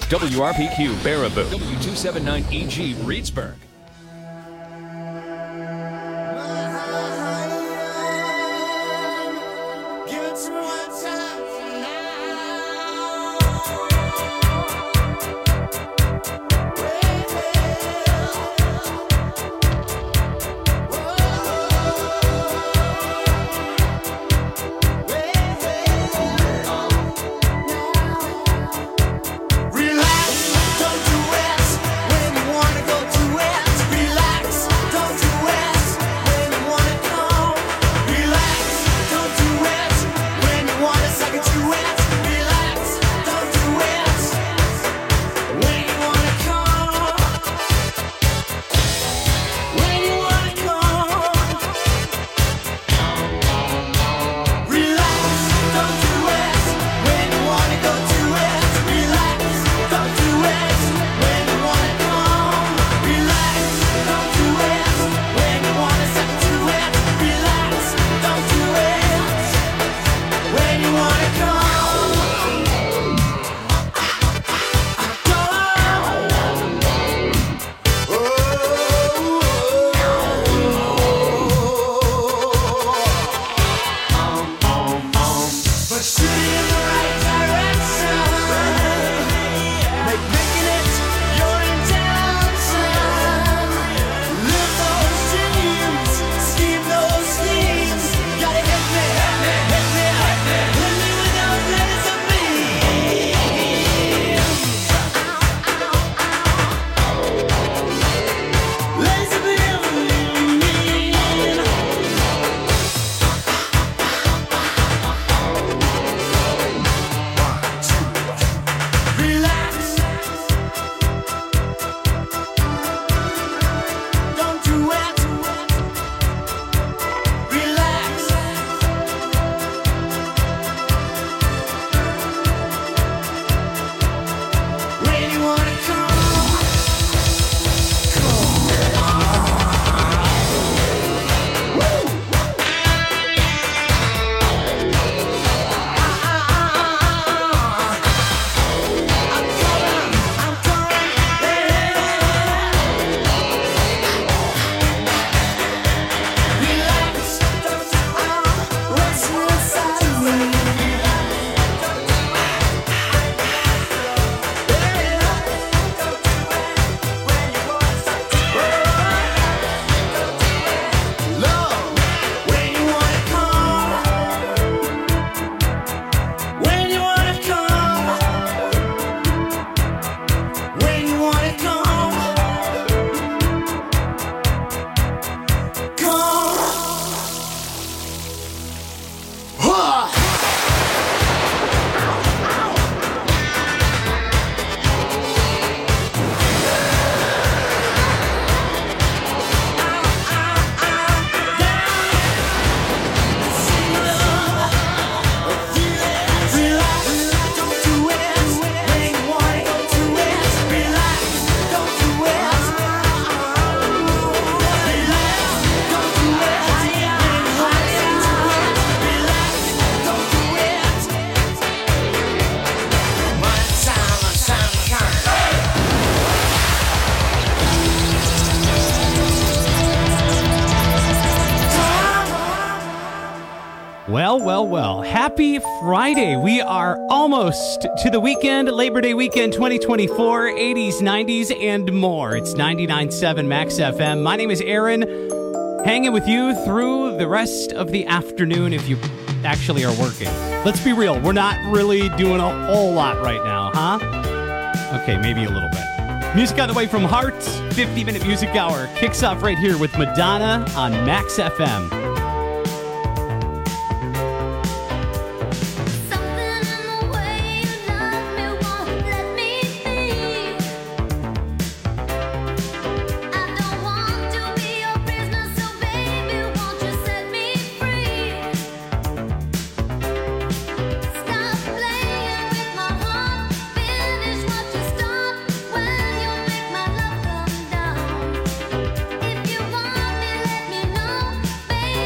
WRPQ Baraboo, W279EG Reedsburg. Well. Happy Friday. We are almost to the weekend, Labor Day weekend 2024, 80s, 90s, and more. It's 99.7 Max FM. My name is Aaron, hanging with you through the rest of the afternoon if you actually are working. Let's be real. We're not really doing a whole lot right now, huh? Okay, maybe a little bit. Music on the way from Heart, 50-minute music hour. Kicks off right here with Madonna on Max FM. If you want me, let me know, baby.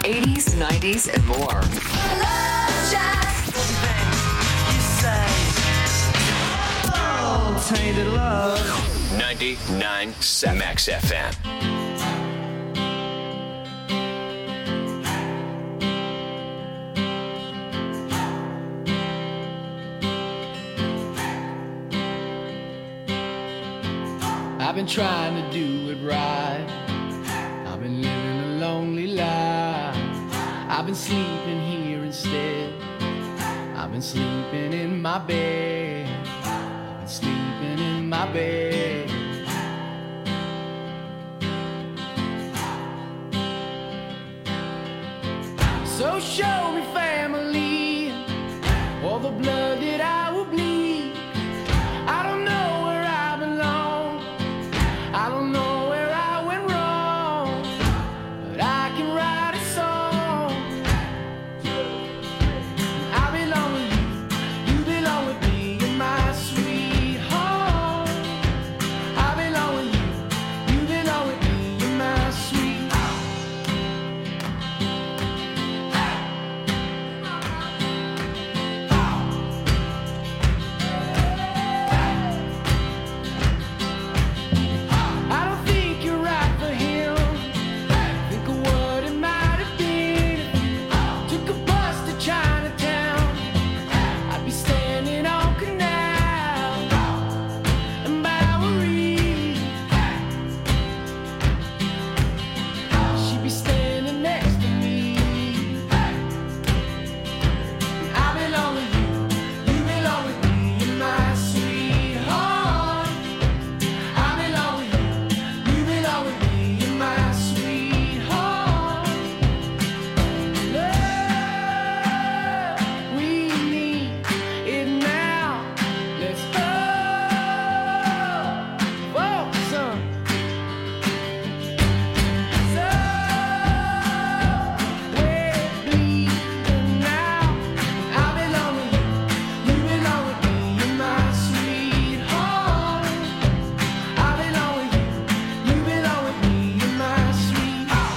80s, 90s, and more. Love Shack. You say, oh, tainted love. 99.7 Max FM. I've been trying to do it right. I've been living a lonely life. I've been sleeping here instead. I've been sleeping in my bed. I've been sleeping in my bed. So show me family, all the blood that I will bleed. I don't know where I belong. I don't know where I went wrong, but I can write a song. I belong with you, you belong with me, you're my sweetheart. I belong with you, you belong with me, you're my sweetheart. I don't think you're right for him. Think of what it might have been. Took a bus to Chinatown. I'd be standing on Canal and Bowery. She'd be standing next to me. I belong with you, you belong with me, you're my sweetheart. I belong with you, you belong with me, you're my sweetheart. Love, we need it now. Let's go for some. So we're bleeding now. I belong with you, you belong with me, you're my sweetheart. I belong with you, you belong with me, you're my sweetheart.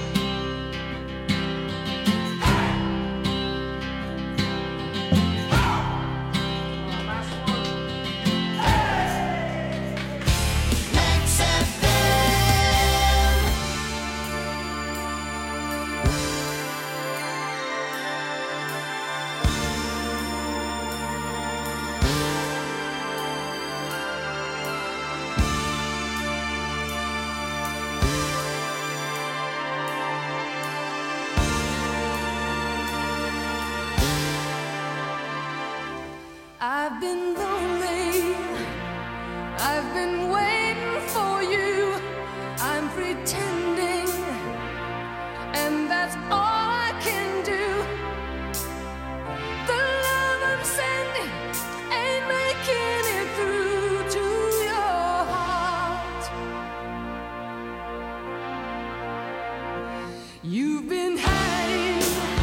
Max FM. I've been lonely. I've been waiting for you. I'm pretending, and that's all I can do. The love I'm sending ain't making it through to your heart. You've been hiding,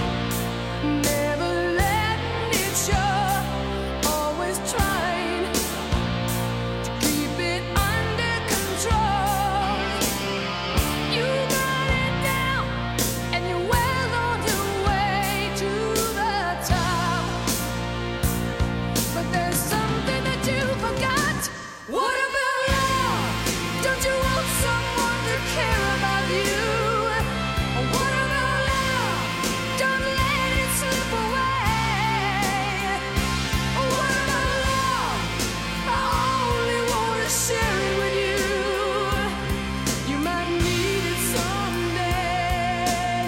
never letting it show. Always trying to keep it under control. You got it down, and you're well on your way to the top. But there's something that you forgot. What about love? Don't you want someone to care about you? What about love? Don't let it slip away. What about love? I only wanna share it with you. You might need it someday.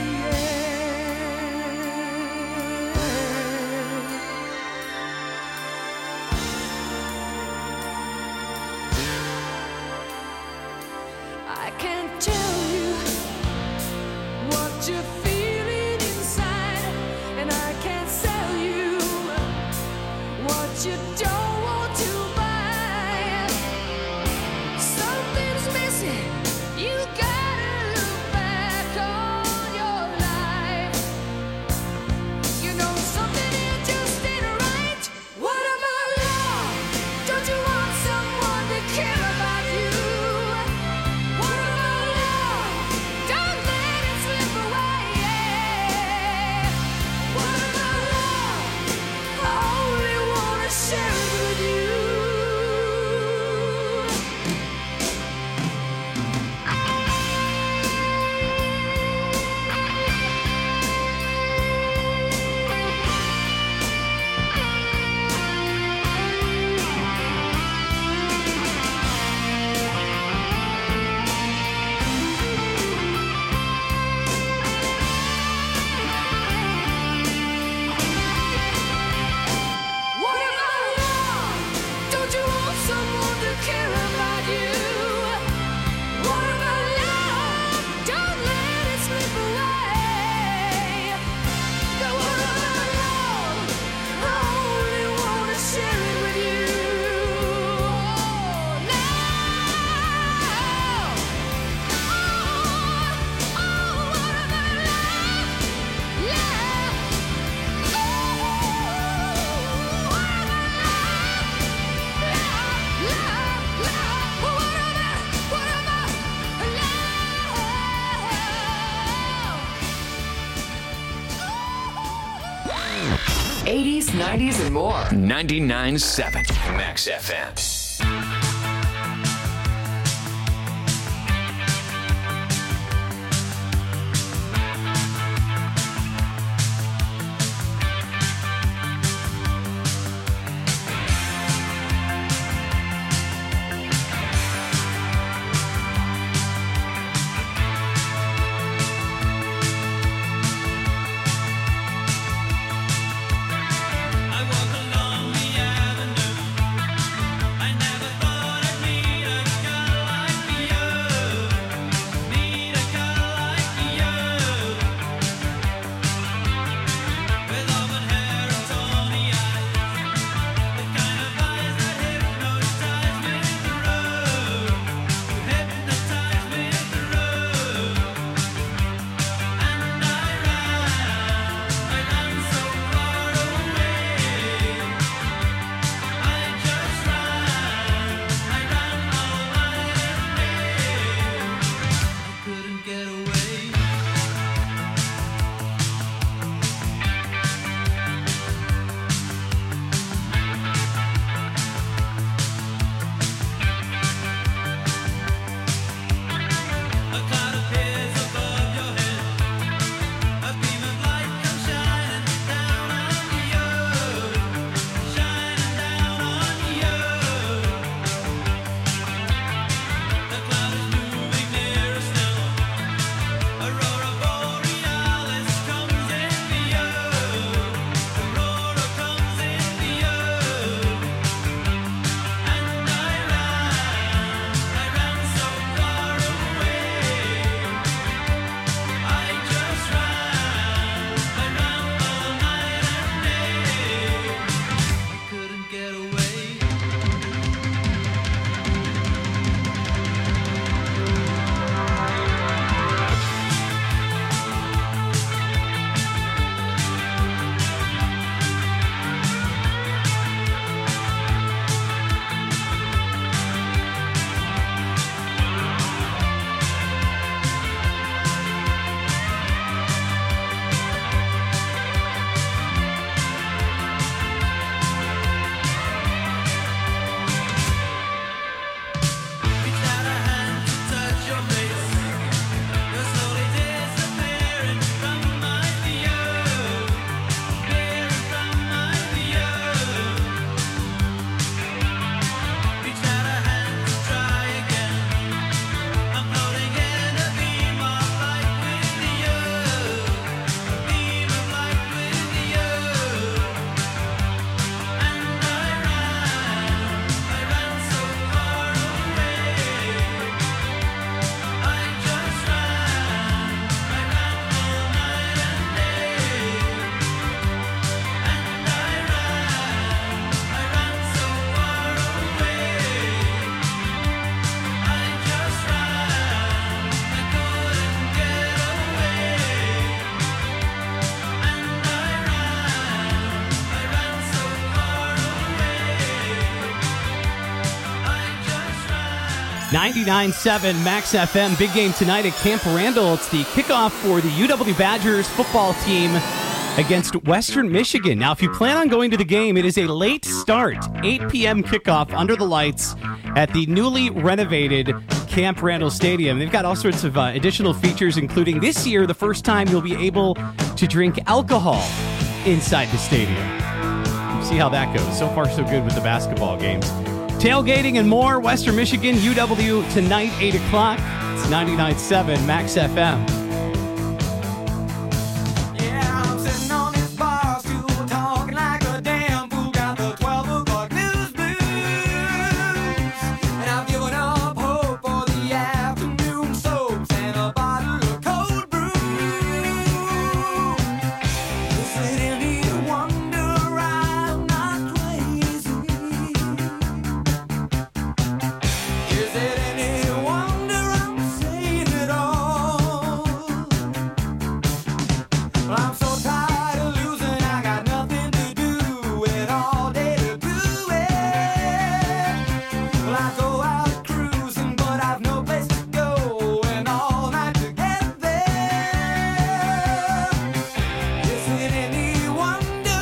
I can't tell you what you're feeling inside, and I can't sell you what you don't want to buy. Something's missing. You gotta look back on your life. You know something here just ain't right. What about love? Don't you want someone to care about you? What about love? Don't let it slip away. 80s, 90s, and more. 99.7 Max FM. .997 Max FM. Big game tonight at Camp Randall. It's the kickoff for the UW Badgers football team against Western Michigan. Now, if you plan on going to the game, it is a late start, 8 p.m. kickoff under the lights at the newly renovated Camp Randall Stadium. They've got all sorts of additional features, including this year, the first time you'll be able to drink alcohol inside the stadium. We'll see how that goes. So far, so good with the basketball games. Tailgating and more. Western Michigan, UW tonight, 8 o'clock. It's 99.7 Max FM. Yeah, I'm sitting on this bar stool talking like a damn fool. Got the 12 o'clock news blues. And I've given up hope for the afternoon soaps and a bottle of cold brew. Is it any wonder I'm not crazy? Is it any wonder I'm saying it all? Well, I'm so tired of losing, I got nothing to do with all day to do it. Well, I go out cruising, but I've no place to go, and all night to get there. Is it any wonder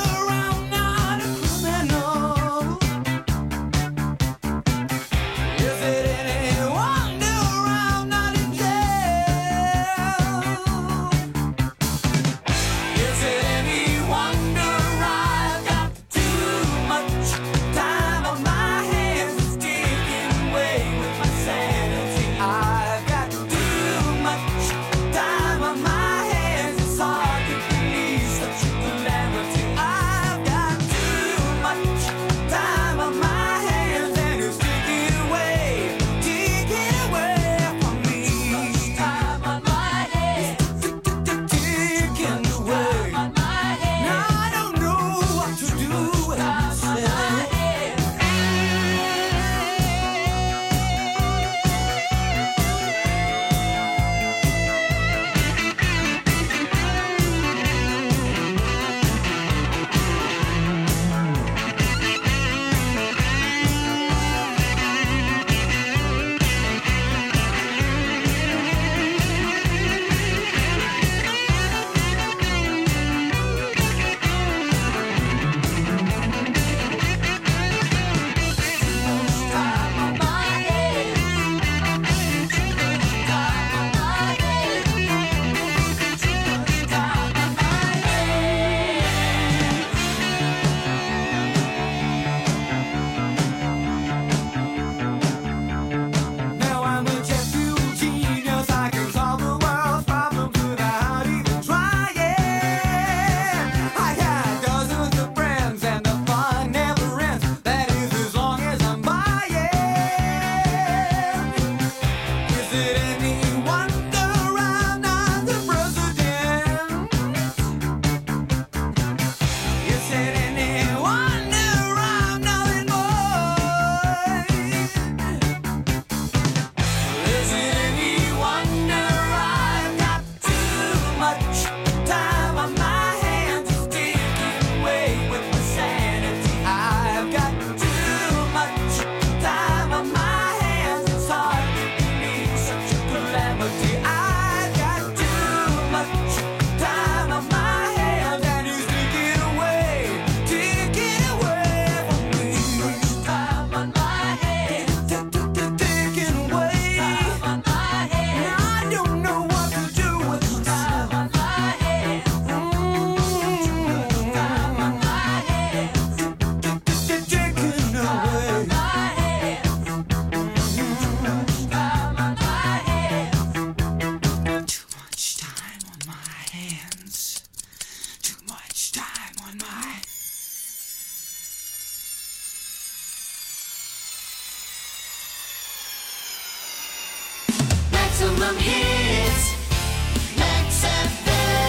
some hits. Max FM.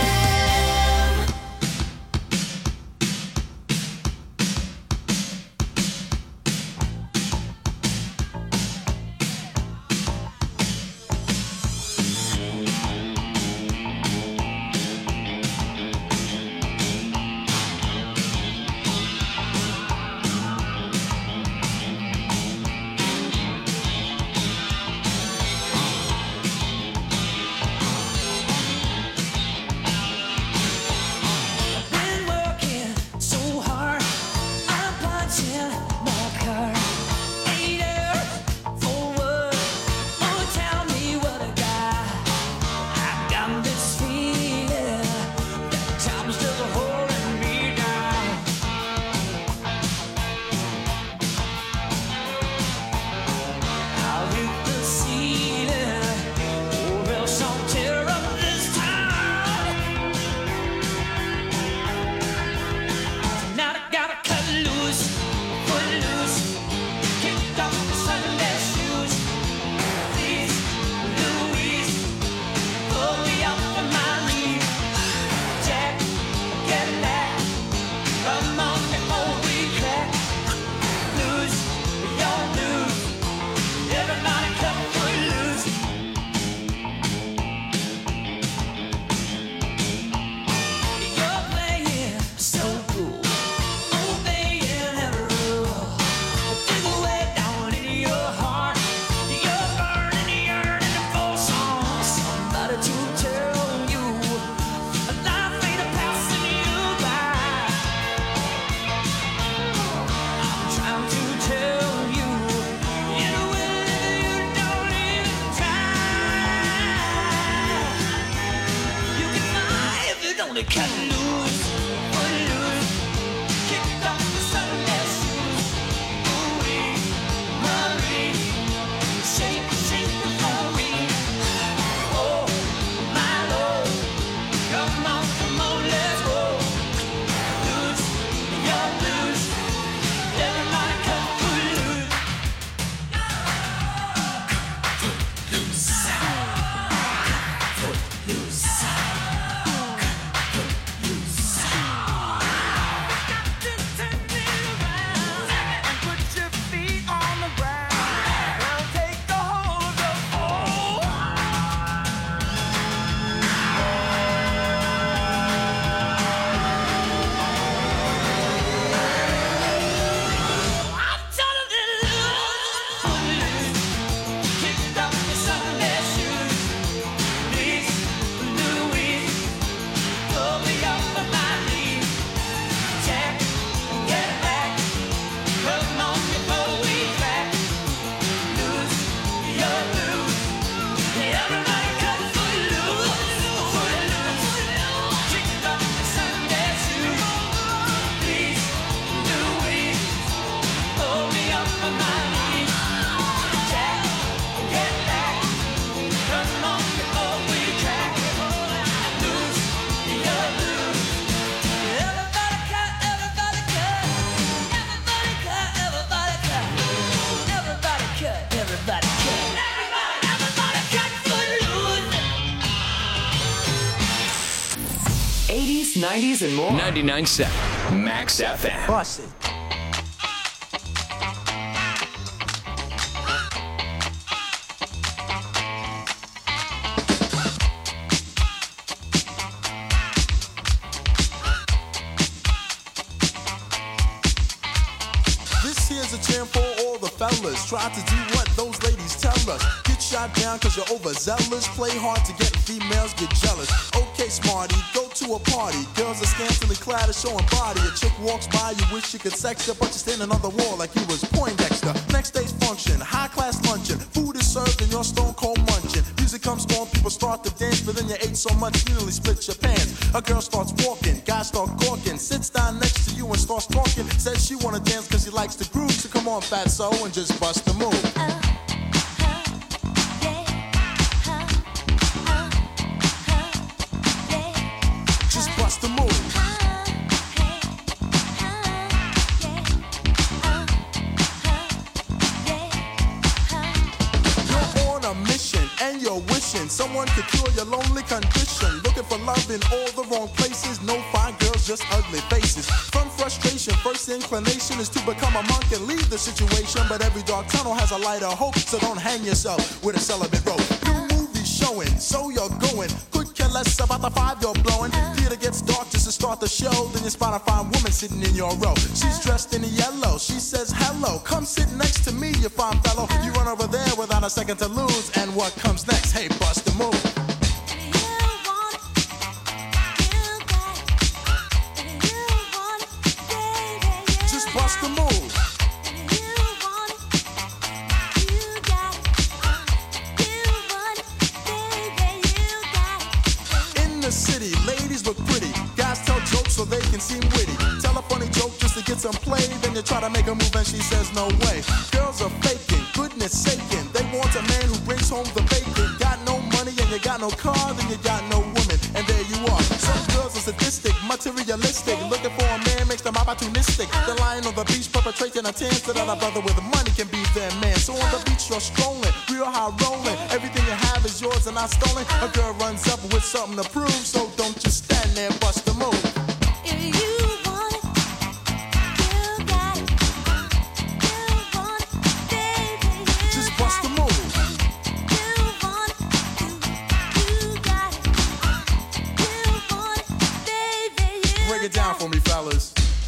Been working so hard, I'm punching my card. 8 hours for what? Oh, tell me what I got. I got this feeling that time's just holding me down. I'll hit the ceiling, or else I'll tear up this town. Tonight I gotta cut loose, put loose, kick off the Sunday shoes. Please, Louise, pull me up on my knees. Jack, get back, come on before we crack. Lose, you're loose, everybody cut foot loose. You're playing so cool, obeying every rule. Dig way down in your heart, you're burning, yearning for somebody to tell you life ain't a passing you by. I'm trying to tell you in a way you don't even try. You can fly if you don't cut loose, put loose, kick off the Sunday shoes. Ooh-wee, Marie, shake, shake it for me. Oh, my Lord, come on, let's go. Loose, you're loose, everybody cut foot loose. Everybody cut foot loose. 80s, 90s, and more. 99.7 Max FM. Bust it. This here's a jam for all the fellas. Try to do what those ladies tell us. Get shot down cause you're overzealous. Play hard to get females, get jealous. Okay, smarty, go to a party. Girls are scantily clad and showing body. A chick walks by, you wish you could sex her, but you're standing on the wall like you was Poindexter. Next day's function, high class luncheon. Food is served and you're stone cold munching. Music comes on, people start to dance, but then you ate so much you nearly split your pants. A girl starts walking, guys start gawking. Sits down next to you and starts talking. Says she wanna dance cause she likes the groove. So come on, fatso, and just bust the move. Just bust the move. You're on a mission and you're wishing wishing someone could cure your lonely condition. Looking for love in all the wrong places. No fine girls, just ugly faces. From frustration, first inclination is to become a monk and leave the situation. But every dark tunnel has a light of hope, so don't hang yourself with a celibate rope. New movie showing, so you're going. Could care less about the five you're blowing. Theater gets dark just to start the show. Then you spot a fine woman sitting in your row. She's dressed in yellow. She says hello. Come sit next to me, you fine fellow. You run over there without a second to lose. And what comes next? Hey, bust the move. Just bust the move. In the city, ladies look pretty. Guys tell jokes so they can seem witty. Tell a funny joke just to get some play. Then you try to make a move and she says no way. Girls are faking, goodness saking. They want a man who brings home the bacon. Got no money and you got no car, then you got no woman. And there you are. Some girls are sadistic, materialistic. Looking for a man makes them opportunistic. They're lying on the beach perpetrating a tan so that a brother with money can be their man. So on the beach you're strolling, real high rolling. Everything you have is yours and not stolen. A girl runs up with something to prove, so don't just stand there, bust the move. Just bust the move. Break it down for me, fellas.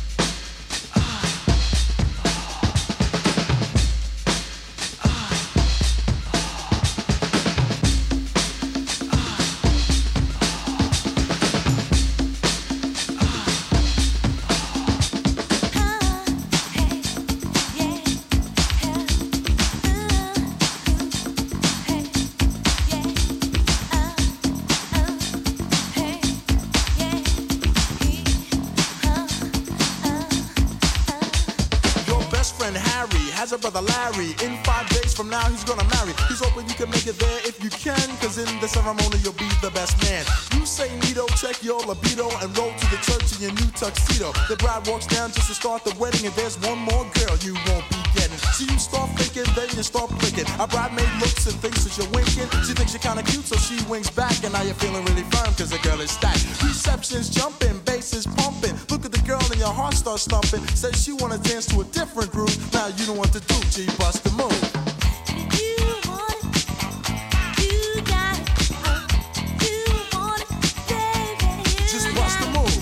Has a brother Larry. In 5 days from now he's gonna marry. He's hoping you can make it there if you can, cause in the ceremony you'll be the best man. You say neato, check your libido, and roll to the church in your new tuxedo. The bride walks down just to start the wedding, and there's one more girl you won't be getting. So you start thinking, then you start blinking. A bridemaid looks and thinks that you're winking. She thinks you're kinda cute, so she winks back, and now you're feeling really firm cause the girl is stacked. Reception's jumping, bass is pumping. Look at the girl and your heart starts thumping. Says she wanna dance to a different groove. Now you don't want to do, G, bust the move. Just bust the move.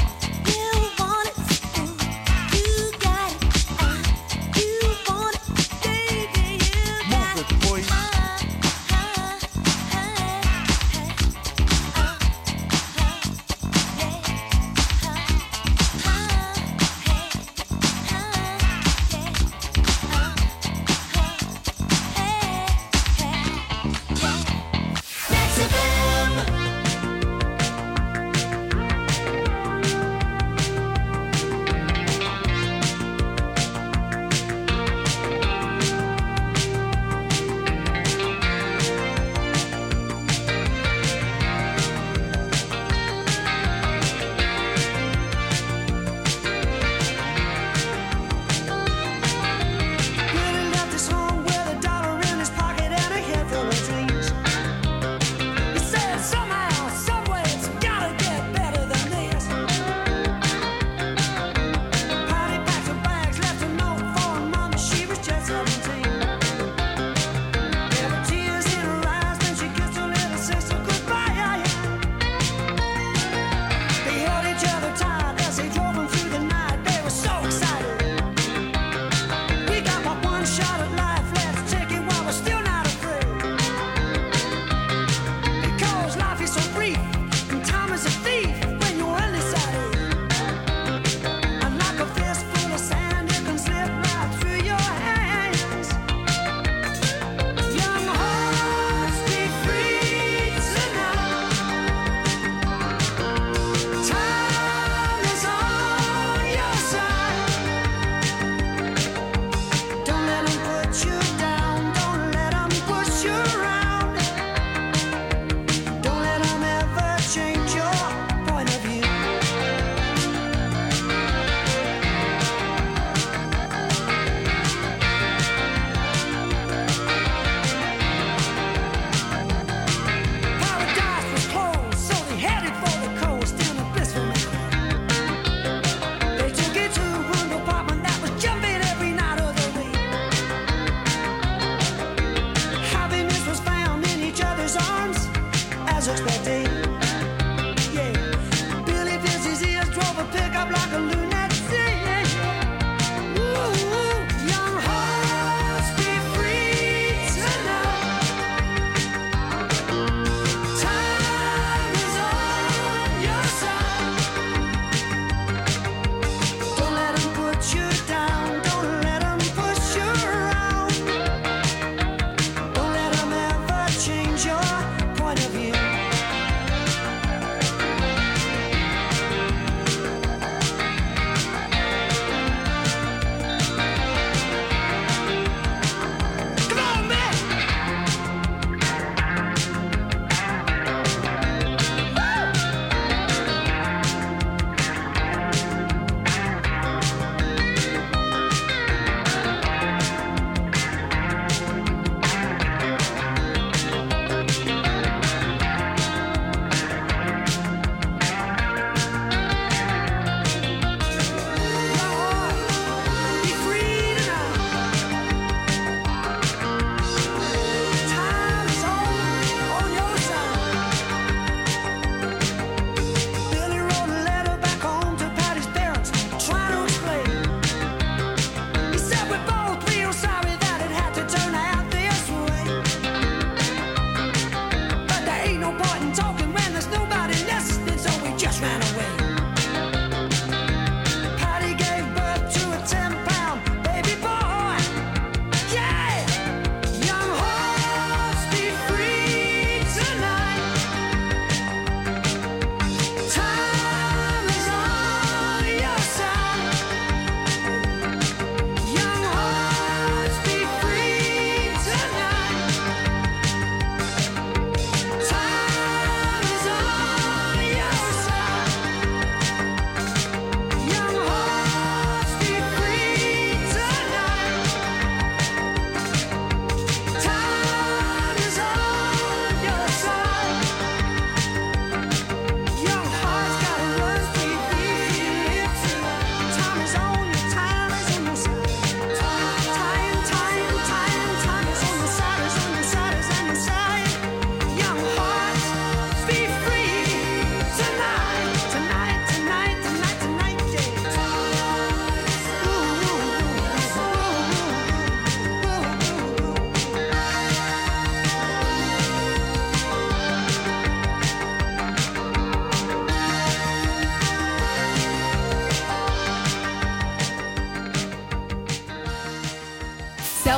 Move it, boy.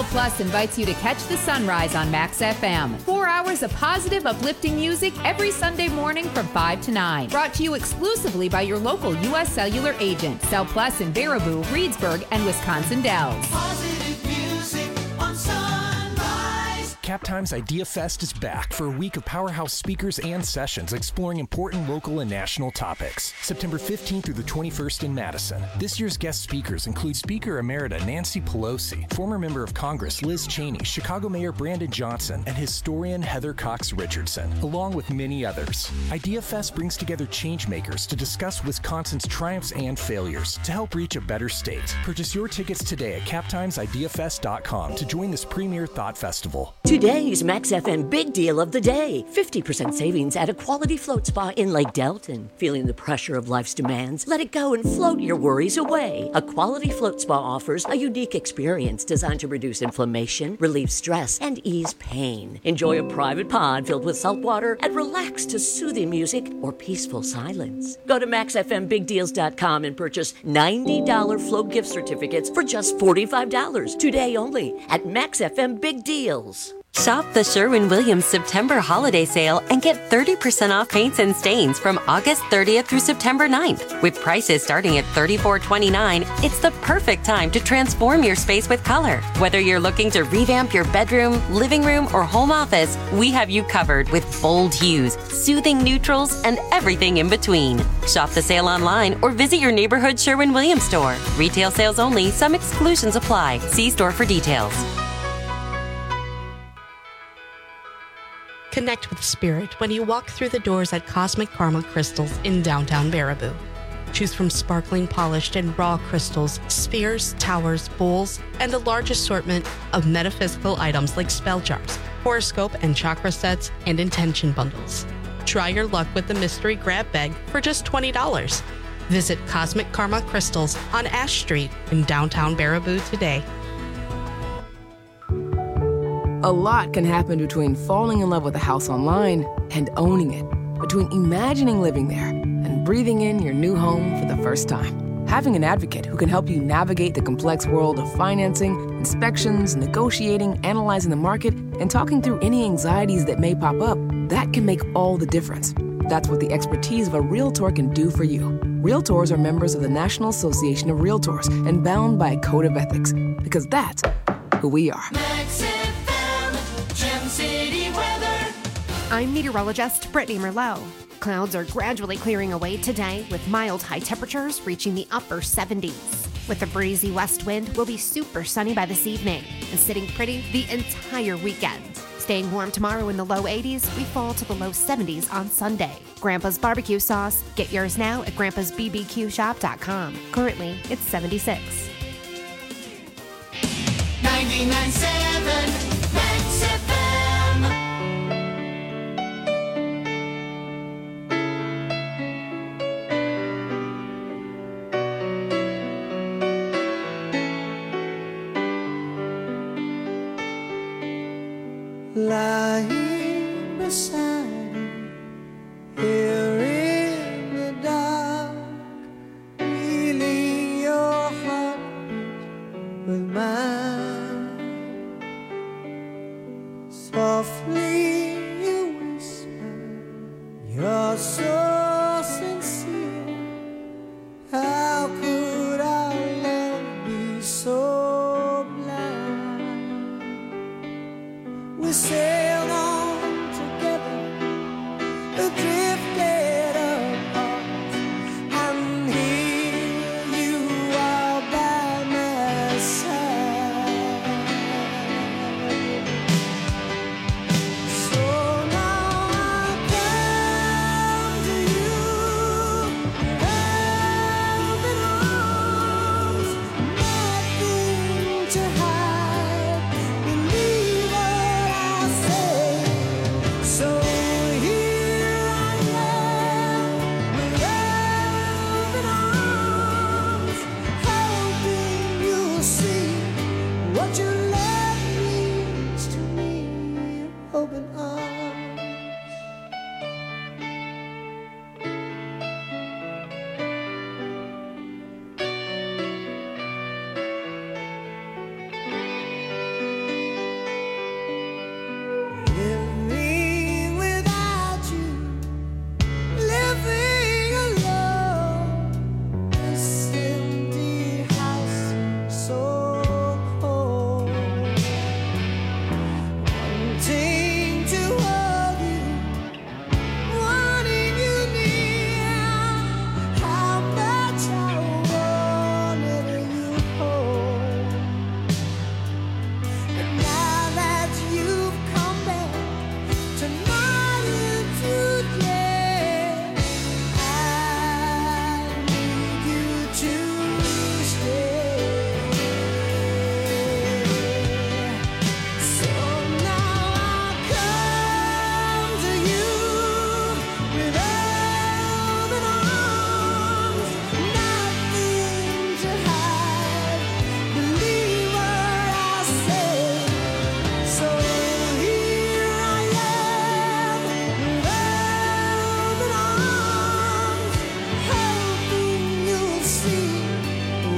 Plus invites you to catch the sunrise on Max FM. 4 hours of positive, uplifting music every Sunday morning from 5 to 9. Brought to you exclusively by your local U.S. Cellular agent. Cell Plus in Baraboo, Reedsburg, and Wisconsin Dells. Positive music on Sunrise. Captime's Idea Fest is back for a week of powerhouse speakers and sessions exploring important local and national topics. September 15th through the 21st in Madison. This year's guest speakers include Speaker Emerita Nancy Pelosi, former member of Congress Liz Cheney, Chicago Mayor Brandon Johnson, and historian Heather Cox Richardson, along with many others. Idea Fest brings together changemakers to discuss Wisconsin's triumphs and failures to help reach a better state. Purchase your tickets today at captimesideafest.com to join this premier thought festival. Today's Max FM big deal of the day. 50% savings at a quality float spa in Lake Delton. Feeling the pressure of life's demands? Let it go and float your worries away. A quality float spa offers a unique experience designed to reduce inflammation, relieve stress, and ease pain. Enjoy a private pod filled with salt water and relax to soothing music or peaceful silence. Go to maxfmbigdeals.com and purchase $90 float gift certificates for just $45 today only at Max FM Big Deals. Shop the Sherwin-Williams September holiday sale and get 30% off paints and stains from August 30th through September 9th. With prices starting at $34.29, it's the perfect time to transform your space with color. Whether you're looking to revamp your bedroom, living room, or home office, we have you covered with bold hues, soothing neutrals, and everything in between. Shop the sale online or visit your neighborhood Sherwin-Williams store. Retail sales only. Some exclusions apply. See store for details. Connect with spirit when you walk through the doors at Cosmic Karma Crystals in downtown Baraboo. Choose from sparkling, polished, and raw crystals, spheres, towers, bowls, and a large assortment of metaphysical items like spell jars, horoscope and chakra sets, and intention bundles. Try your luck with the mystery grab bag for just $20. Visit Cosmic Karma Crystals on Ash Street in downtown Baraboo today. A lot can happen between falling in love with a house online and owning it, between imagining living there and breathing in your new home for the first time. Having an advocate who can help you navigate the complex world of financing, inspections, negotiating, analyzing the market, and talking through any anxieties that may pop up, that can make all the difference. That's what the expertise of a Realtor can do for you. Realtors are members of the National Association of Realtors and bound by a code of ethics, because that's who we are. I'm meteorologist Brittany Merlot. Clouds are gradually clearing away today with mild high temperatures reaching the upper 70s. With a breezy west wind, we'll be super sunny by this evening and sitting pretty the entire weekend. Staying warm tomorrow in the low 80s, we fall to the low 70s on Sunday. Grandpa's Barbecue Sauce. Get yours now at grandpasbbqshop.com. Currently, it's 76. 99.7 Max FM. Lying beside you, here in the dark, feeling your heartbeat with mine. Softly you whisper, you're so sincere. How could our love be so blind? We sailed on together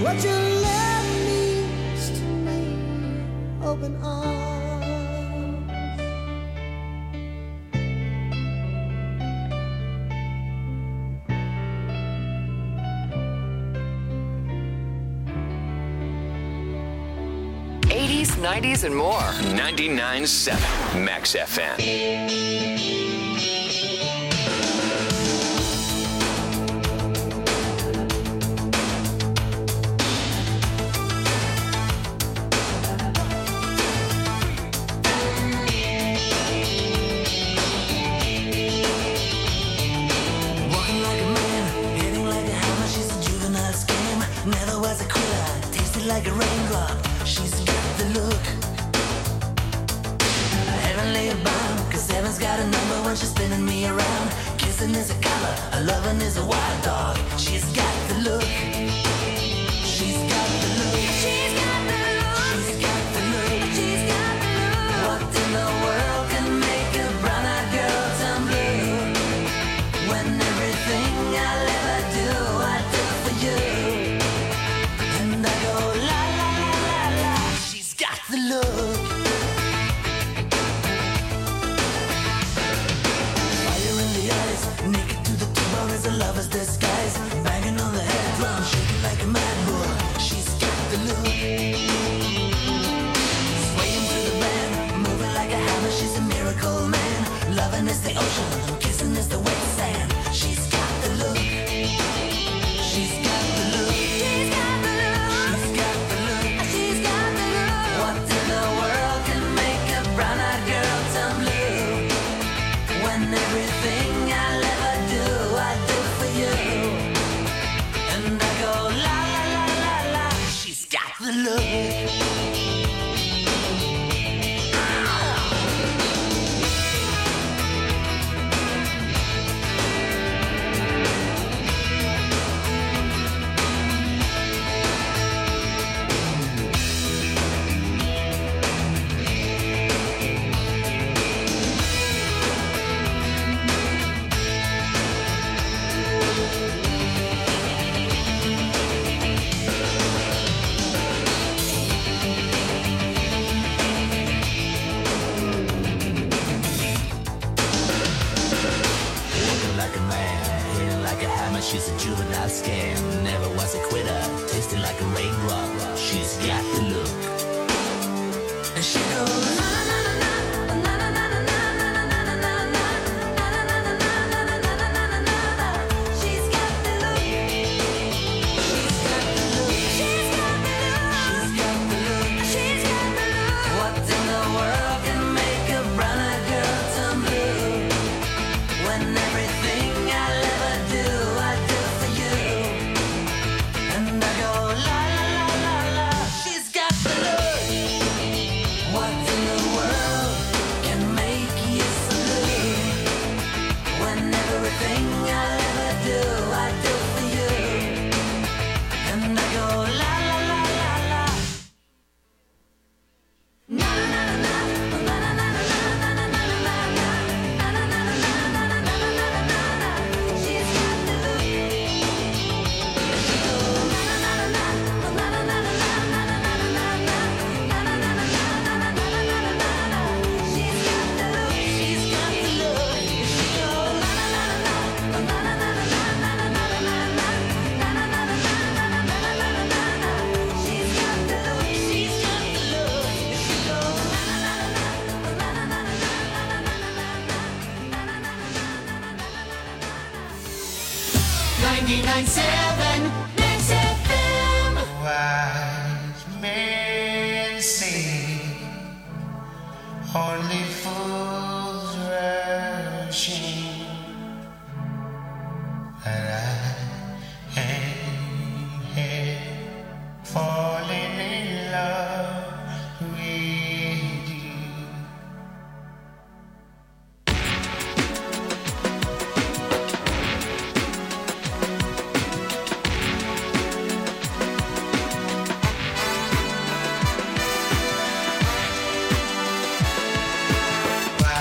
What you love means to me, open arms. 80s, 90s, and more. 99.7 Max FM. Walking like a man, hitting like a hammer. She's a juvenile scam. Never was a quitter, tasted like a raindrop. She's got the look. Heavenly bound, 'cause heaven's got a number when she's spinning me around. Kissing is a color, a loving is a wild dog. She's got the look. She's got the look. She's got the look. She's got the look. She's got the look. What in the world can make a brown-eyed girl turn blue? When everything I'll ever do, I do for you. And I go la la la la la. She's got the look. Fire in the eyes, naked to the T-bone is a lover's disguise. Banging on the head drum, shaking like a mad bull. She's got the look. Swaying to the band, moving like a hammer. She's a miracle man. Loving is the ocean, kissing is the wet sand. She's got the look. She's got the look. She's got the look. She's got the look. She's got the look. What in the world can make a brown-eyed girl turn blue? When everything I'll ever do, I do for you. And I go la la la la la. She's got the look. Walking like a man, hitting like a hammer. She's a juvenile scam. Never was a quitter, tasted like a raindrop. She's got the look. And she goes na na na na na na na na na na na na na. She's got the look. She's got the look. She's got the look. She's got the look. She's got the look. What in the world can make a brown-eyed girl turn blue? When everything I'll ever do, I do for you. And I go la la la la la. She's got the look. What in the world can make you so blue? When everything I'll ever do, I do for you. And I go la la la la la. Na na na na na na na na na na na na. She's got the look. She goes na na na na na na na na na na na na. She's got the look. She's got the look. She goes na na na na na na na na na na na. She's got the look. She's got the look. She goes na na na na na na na na. 99.7 Max FM. Wise men say only fools rushing, and I ain't here falling in love with you. Wise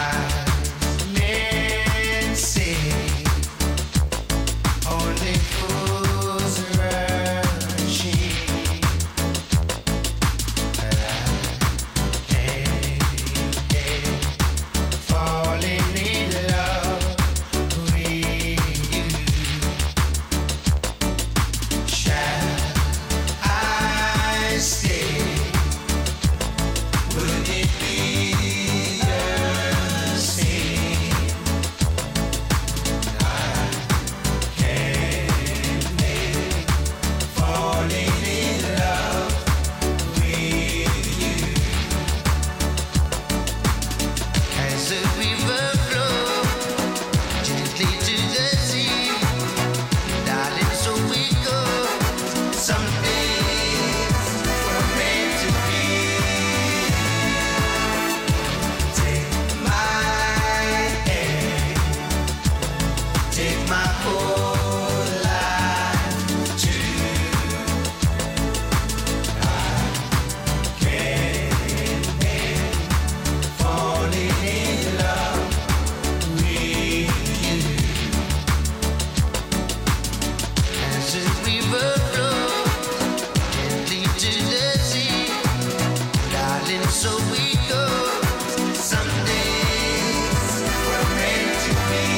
Rising river flows gently to the sea. Darling, so we go. Some days we're meant to be.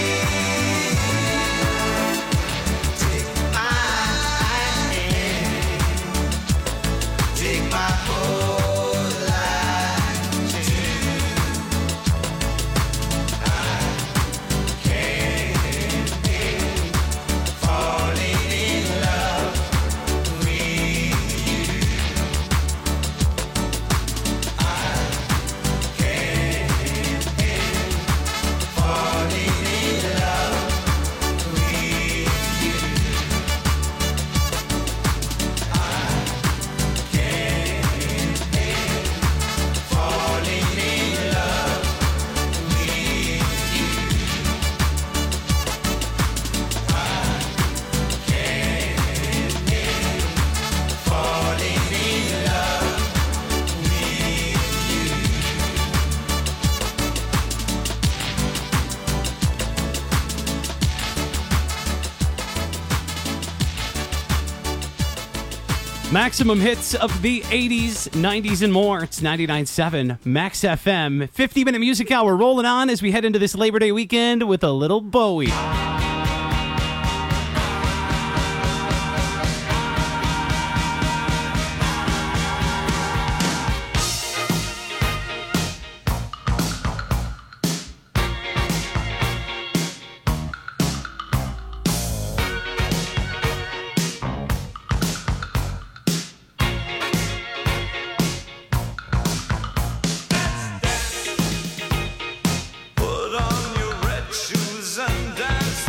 Take my hand, take my whole life too. I can't help falling in love with you. Falling in love with you. I can't help falling in love with you. I can't help falling in love Maximum hits of the 80s, 90s, and more. It's 99.7 Max FM. 50-minute music hour rolling on as we head into this Labor Day weekend with a little Bowie. Put on your red shoes and dance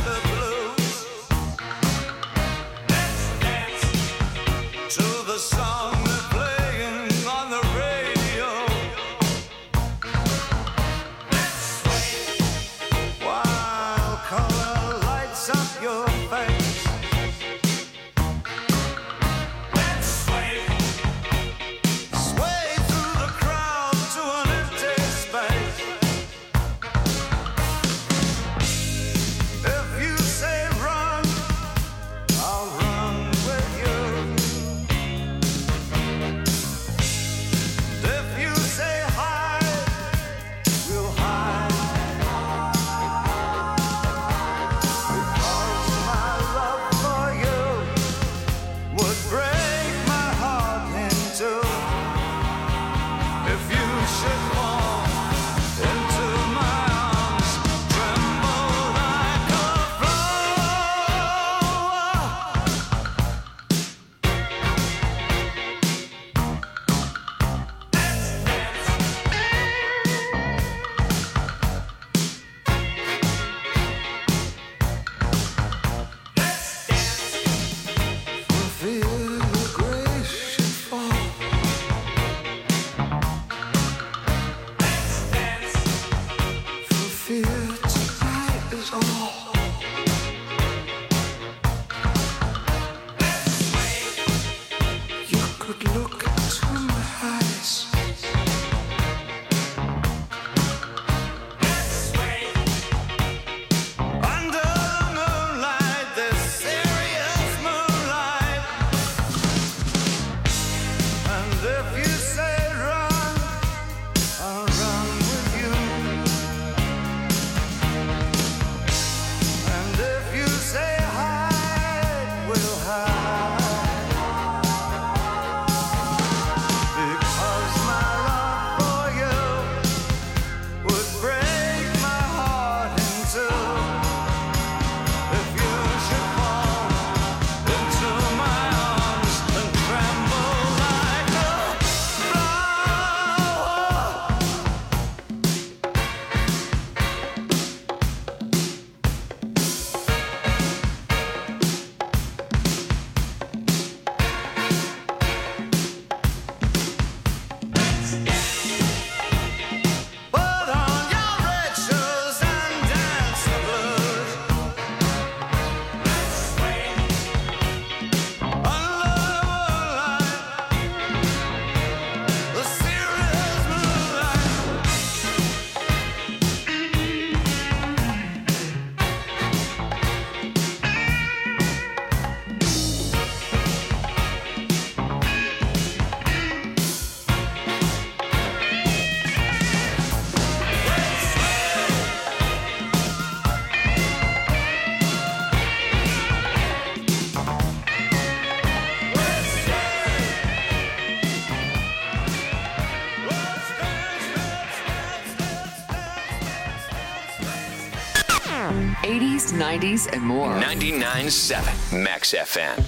90s, and more. 99.7 Max FM.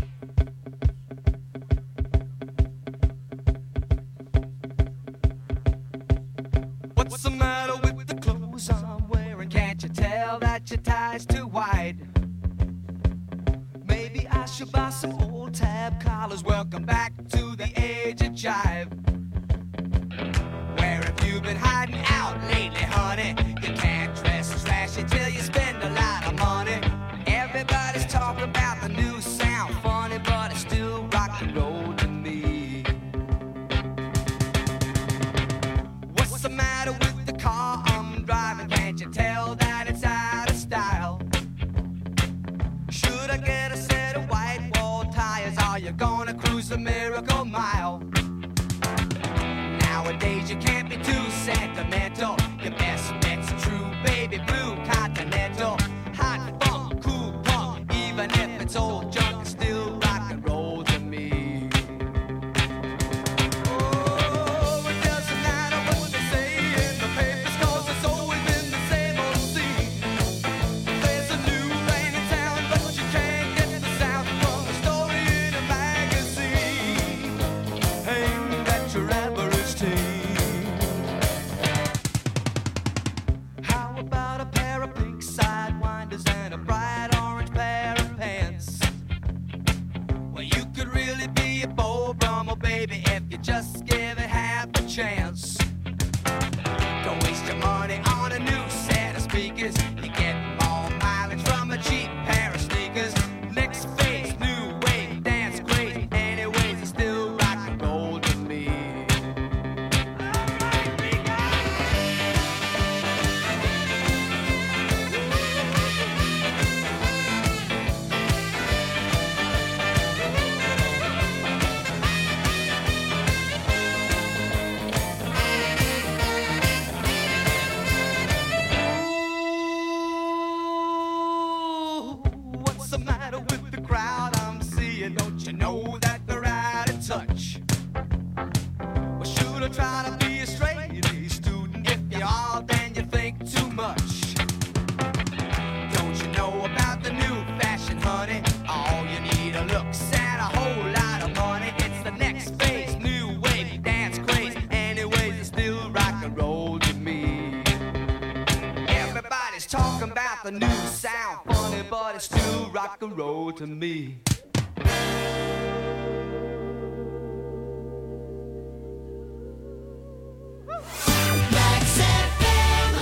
What's the matter with the clothes I'm wearing? Can't you tell that your tie's too wide? Maybe I should buy some old tab collars. Welcome back to the age of jive. Where have you been hiding out lately, honey? You can't dress trashy till you spend a lot of money. Everybody's talking about the new sound, funny, but it's still rock and roll to me. What's the matter with the car I'm driving? Can't you tell that it's out of style? Should I get a set of white wall tires? Are you gonna cruise the Miracle Mile? Nowadays you can't be too sentimental. Your best bet's a true baby blue Continental. Hot funk, cool punk, even if it's old junk, it's still rock and roll to me. Oh, it doesn't matter what they say in the papers, 'cause it's always been the same old scene. There's a new rain in town, but you can't get the sound from a story in a magazine aimed at your average teen. How about a pair of pink sidewinders and a bright orange pair of pants? Well, you could really be a Beau Brummel, baby, if you just give it half a chance. Don't waste your money on a new set of speakers. You get more mileage from a cheap pair of sneakers. Next phase, new wave, dance crazy. Anyways, it's still rock and roll to me. What's the matter with the crowd I'm seeing? Don't you know that they're out of touch? Well, should I try to be a straight A student? If you are, then you think too much. Don't you know about the new fashion, honey? All you need are looks and a whole lot of money. It's the next phase, new wave, dance craze. Anyways, it's still rock and roll to me. Everybody's talking about the new sound, funny, but it's still rock and roll to me. Max FM.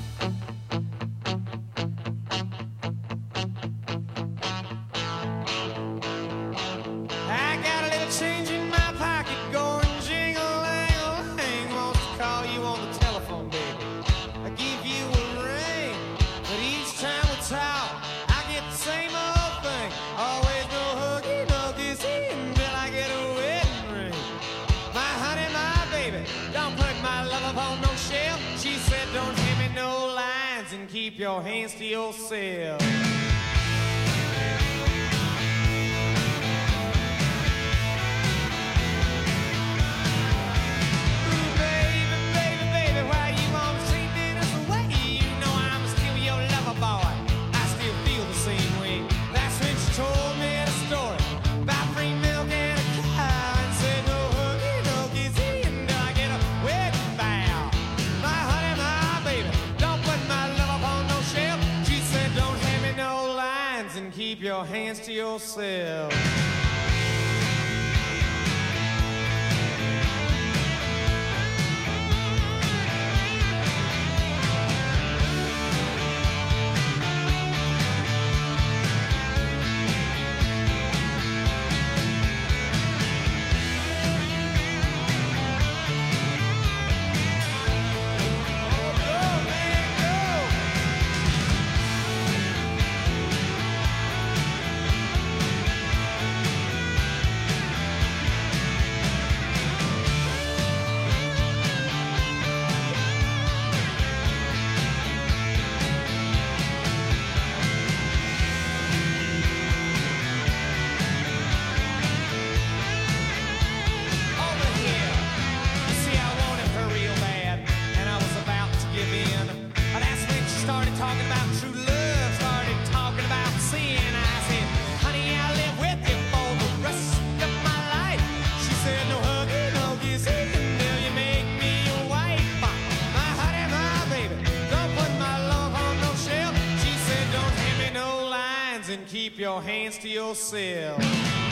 I got a little change in my pocket going jingle-lang-a-lang. Wants to call you on the telephone, baby. I give you a ring, but each time we talk, I get the same old thing. Always no huggy, no kissy until I get a wedding ring. My honey, my baby, don't put my love up on no shelf. She said, don't give me no lines and keep your hands to yourself. Baby, baby, baby, why you always treating us away? You know I'm still your lover boy. I still feel the same way. That's when she told me the story about free milk and a cow, and said no huggy, no kissy until I get a wedding vow. My honey, my baby, don't put my love up on no shelf. She said don't hand me no lines and keep your hands to yourself. your hands to yourself.